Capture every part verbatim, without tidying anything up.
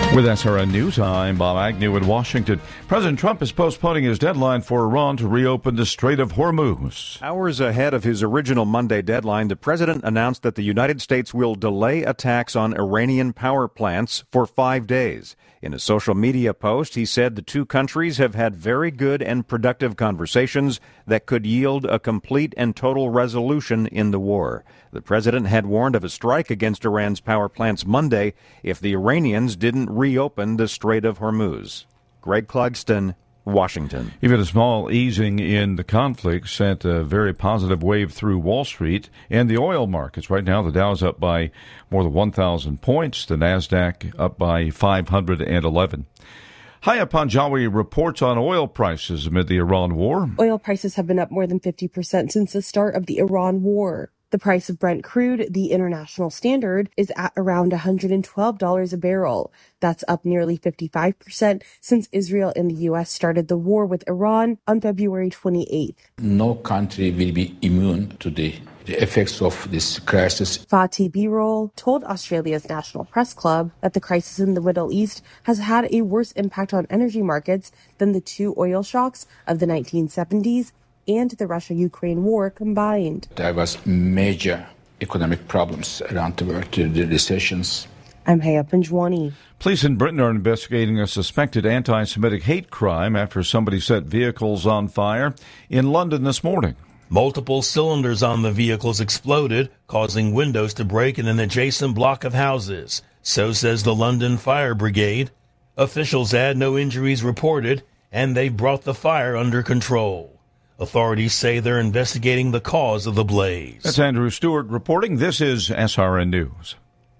With S R N News, I'm Bob Agnew in Washington. President Trump is postponing his deadline for Iran to reopen the Strait of Hormuz. Hours ahead of his original Monday deadline, the president announced that the United States will delay attacks on Iranian power plants for five days. In a social media post, he said the two countries have had very good and productive conversations that could yield a complete and total resolution in the war. The president had warned of a strike against Iran's power plants Monday if the Iranians didn't reopen the Strait of Hormuz. Greg Clugston, Washington. Even a small easing in the conflict sent a very positive wave through Wall Street and the oil markets. Right now, the Dow's up by more than one thousand points. The NASDAQ up by five hundred eleven. Haya Panjawi reports on oil prices amid the Iran war. Oil prices have been up more than fifty percent since the start of the Iran war. The price of Brent crude, the international standard, is at around one hundred twelve dollars a barrel. That's up nearly fifty-five percent since Israel and the U S started the war with Iran on February twenty-eighth. No country will be immune to the, the effects of this crisis. Fatih Birol told Australia's National Press Club that the crisis in the Middle East has had a worse impact on energy markets than the two oil shocks of the nineteen seventies and the Russia-Ukraine war combined. There was major economic problems around the world, the recessions. I'm Haya Panjwani. Police in Britain are investigating a suspected anti-Semitic hate crime after somebody set vehicles on fire in London this morning. Multiple cylinders on the vehicles exploded, causing windows to break in an adjacent block of houses. So says the London Fire Brigade. Officials add no injuries reported, and they've brought the fire under control. Authorities say they're investigating the cause of the blaze. That's Andrew Stewart reporting. This is S R N News.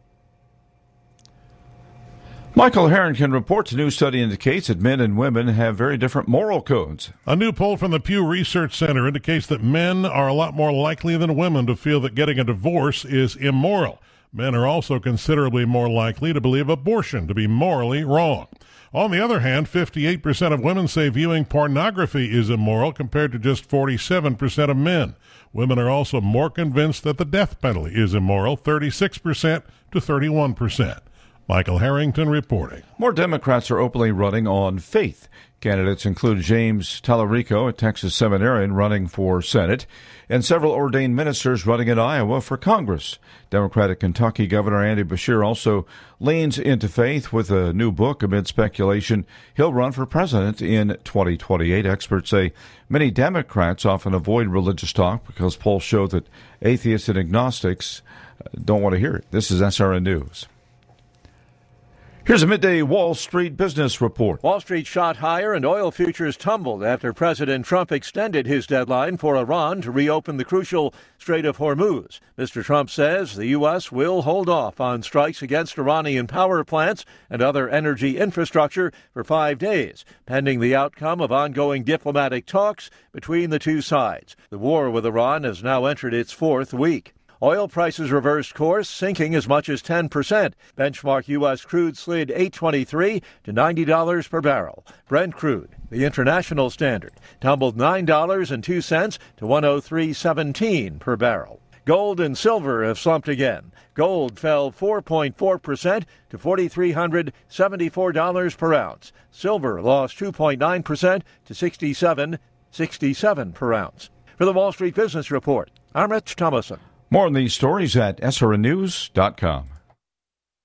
Michael Harrington reports a new study indicates that men and women have very different moral codes. A new poll from the Pew Research Center indicates that men are a lot more likely than women to feel that getting a divorce is immoral. Men are also considerably more likely to believe abortion to be morally wrong. On the other hand, fifty-eight percent of women say viewing pornography is immoral compared to just forty-seven percent of men. Women are also more convinced that the death penalty is immoral, thirty-six percent to thirty-one percent. Michael Harrington reporting. More Democrats are openly running on faith. Candidates include James Tallarico, a Texas seminarian, running for Senate, and several ordained ministers running in Iowa for Congress. Democratic Kentucky Governor Andy Beshear also leans into faith with a new book amid speculation he'll run for president in twenty twenty-eight. Experts say many Democrats often avoid religious talk because polls show that atheists and agnostics don't want to hear it. This is S R N News. Here's a midday Wall Street business report. Wall Street shot higher and oil futures tumbled after President Trump extended his deadline for Iran to reopen the crucial Strait of Hormuz. Mister Trump says the U S will hold off on strikes against Iranian power plants and other energy infrastructure for five days, pending the outcome of ongoing diplomatic talks between the two sides. The war with Iran has now entered its fourth week. Oil prices reversed course, sinking as much as ten percent. Benchmark U S crude slid eight twenty-three to ninety dollars per barrel. Brent crude, the international standard, tumbled nine dollars and two cents to one oh three seventeen per barrel. Gold and silver have slumped again. Gold fell four point four percent to four thousand three hundred seventy-four dollars per ounce. Silver lost two point nine percent to sixty-seven sixty-seven per ounce. For the Wall Street Business Report, I'm Rich Thomason. More on these stories at S R N news dot com.